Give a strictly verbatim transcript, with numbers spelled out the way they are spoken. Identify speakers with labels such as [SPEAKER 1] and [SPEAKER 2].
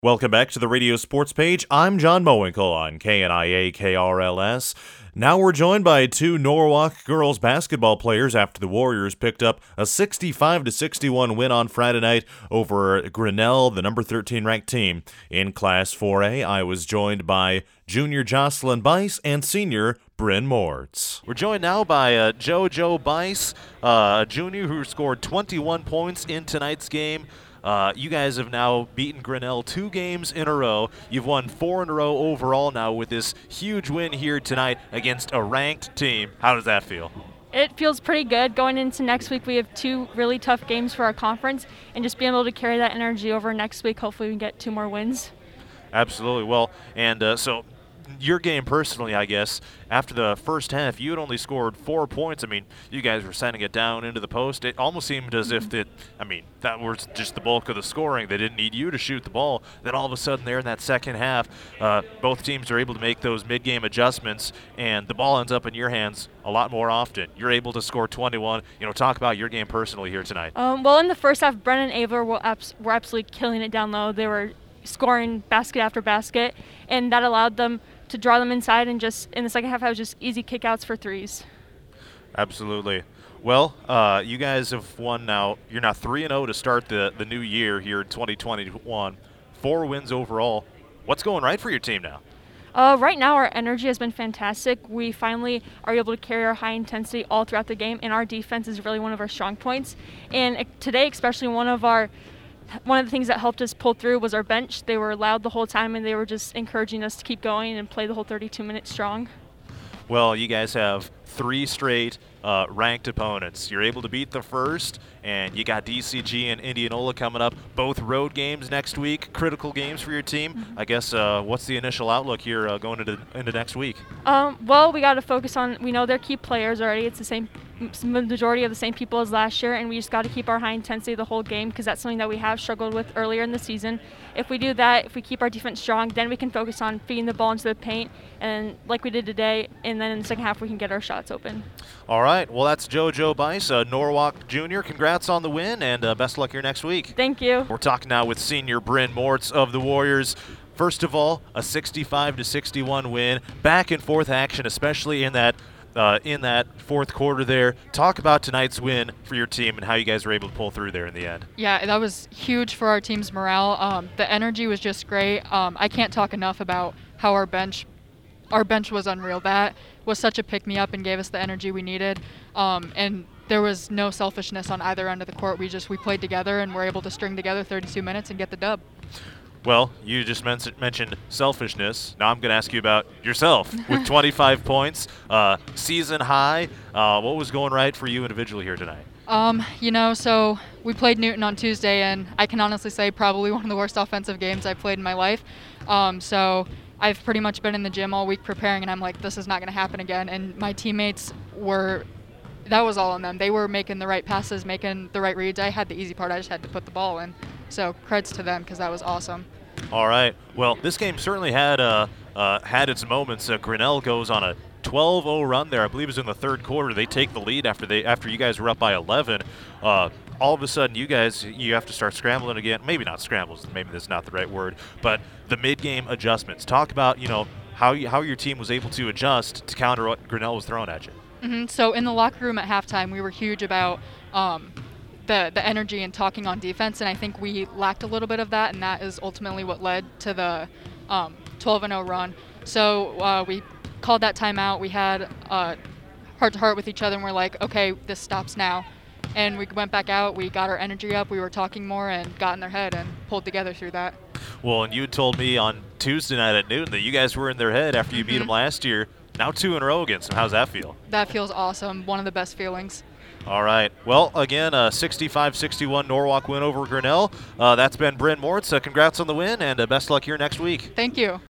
[SPEAKER 1] Welcome back to the Radio Sports Page. I'm John Mowinkle on K N I A K R L S. Now we're joined by two Norwalk girls basketball players after the Warriors picked up a sixty-five to sixty-one win on Friday night over Grinnell, the number thirteen ranked team. In Class four A, I was joined by junior Jocelyn Bice and senior Bryn Mortz. We're joined now by uh, JoJo Bice, uh, a junior who scored twenty-one points in tonight's game. Uh, you guys have now beaten Grinnell two games in a row. You've won four in a row overall now with this huge win here tonight against a ranked team. How does that feel?
[SPEAKER 2] It feels pretty good. Going into next week, we have two really tough games for our conference, and just being able to carry that energy over next week, hopefully we can get two more wins.
[SPEAKER 1] Absolutely. Well, and uh, so your game personally, I guess, after the first half, you had only scored four points. I mean, you guys were sending it down into the post. It almost seemed as if that, I mean, that was just the bulk of the scoring. They didn't need you to shoot the ball. Then all of a sudden there in that second half, uh, both teams are able to make those mid-game adjustments, and the ball ends up in your hands a lot more often. You're able to score twenty-one. You know, talk about your game personally here tonight.
[SPEAKER 2] Um, well, in the first half, Brennan and Avler were, abs- were absolutely killing it down low. They were scoring basket after basket, and that allowed them to draw them inside, and just in the second half, I was just easy kickouts for threes.
[SPEAKER 1] Absolutely. Well, uh, you guys have won now. You're now three and oh to start the, the new year here in twenty twenty-one. Four wins overall. What's going right for your team now?
[SPEAKER 2] Uh, right now, our energy has been fantastic. We finally are able to carry our high intensity all throughout the game, and our defense is really one of our strong points. And uh, today, especially one of our One of the things that helped us pull through was our bench. They were loud the whole time, and they were just encouraging us to keep going and play the whole thirty-two minutes strong.
[SPEAKER 1] Well, you guys have three straight uh, ranked opponents. You're able to beat the first, and you got D C G and Indianola coming up. Both road games next week, critical games for your team. Mm-hmm. I guess uh, what's the initial outlook here uh, going into, into next week?
[SPEAKER 2] Um, well, we got to focus on, we know they're key players already. It's the same majority of the same people as last year, and we just got to keep our high intensity the whole game, because that's something that we have struggled with earlier in the season. If we do that, if we keep our defense strong, then we can focus on feeding the ball into the paint, and like we did today, and then in the second half we can get our shots open.
[SPEAKER 1] All right. Well, that's JoJo Bice, uh, Norwalk Junior Congrats on the win, and uh, best of luck here next week.
[SPEAKER 2] Thank you.
[SPEAKER 1] We're talking now with senior Bryn Mortz of the Warriors. First of all, a sixty-five to sixty-one win, back and forth action, especially in that Uh, in that fourth quarter there. Talk about tonight's win for your team and how you guys were able to pull through there in the end.
[SPEAKER 3] Yeah, that was huge for our team's morale. Um, the energy was just great. Um, I can't talk enough about how our bench our bench was unreal. That was such a pick-me-up and gave us the energy we needed. Um, and there was no selfishness on either end of the court. We just we played together and were able to string together thirty-two minutes and get the dub.
[SPEAKER 1] Well, you just men- mentioned selfishness. Now I'm going to ask you about yourself with twenty-five points, uh, season high. Uh, what was going right for you individually here tonight?
[SPEAKER 3] Um, you know, so we played Newton on Tuesday, and I can honestly say probably one of the worst offensive games I've played in my life. Um, so I've pretty much been in the gym all week preparing, and I'm like, this is not going to happen again. And my teammates were, that was all on them. They were making the right passes, making the right reads. I had the easy part. I just had to put the ball in. So creds to them, because that was awesome.
[SPEAKER 1] All right. Well, this game certainly had uh, uh, had its moments. Uh, Grinnell goes on a twelve oh run there. I believe it was in the third quarter. They take the lead after they after you guys were up by eleven. Uh, all of a sudden, you guys you have to start scrambling again. Maybe not scrambles. Maybe that's not the right word. But the mid-game adjustments. Talk about you know how you, how your team was able to adjust to counter what Grinnell was throwing at you.
[SPEAKER 3] Mm-hmm. So in the locker room at halftime, we were huge about Um, The, the energy and talking on defense, and I think we lacked a little bit of that, and that is ultimately what led to the um, twelve and oh run. So uh, we called that timeout. We had uh, heart-to-heart with each other, and we're like, okay, this stops now. And we went back out. We got our energy up. We were talking more and got in their head and pulled together through that.
[SPEAKER 1] Well, and you told me on Tuesday night at Newton that you guys were in their head after you mm-hmm. beat them last year. Now two in a row against them. How's that feel?
[SPEAKER 3] That feels awesome. One of the best feelings.
[SPEAKER 1] All right. Well, again, a sixty-five sixty-one Norwalk win over Grinnell. Uh, that's been Bryn Mortz. Uh, congrats on the win, and uh, best luck here next week.
[SPEAKER 3] Thank you.